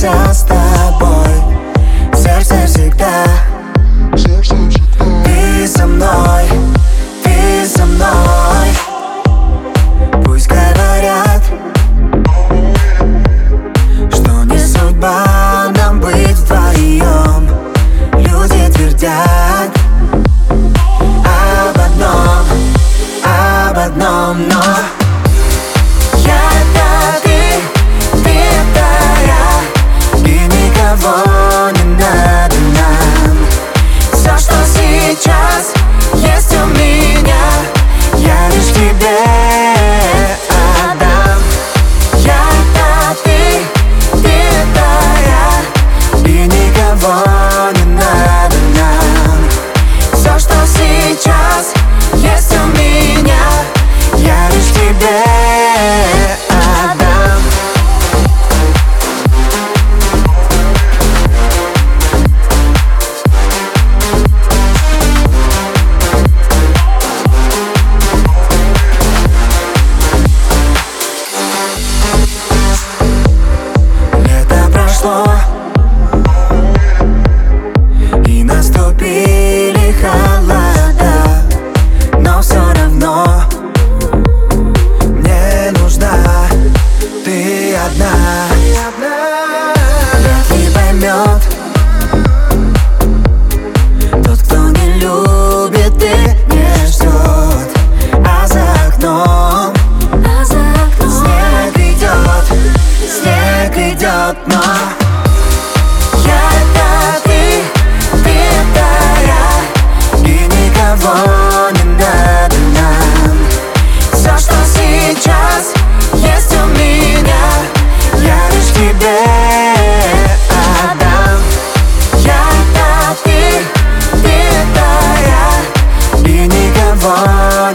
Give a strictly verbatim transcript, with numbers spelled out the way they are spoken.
я с тобой. В сердце всегда ты со мной, ты со мной. Пусть говорят, что не судьба нам быть вдвоем. Люди твердят об одном, об одном, но я это ты, ты это я, и никого не надо нам. Все, что сейчас есть у меня, я лишь тебе отдам. Я это ты, ты это я, и никого не надо нам. Все, что сейчас есть у меня, я лишь тебе отдам. Лето прошло, и наступили холода, но все равно мне нужна ты одна. Вряд ли поймет тот, кто не любит и не ждет. А за окном, а за окном снег идет, снег идет, но я это ты, ты это я, и никого не надо нам. Все, что сейчас есть у меня, я лишь тебе отдам. Я это ты, ты это я, и никого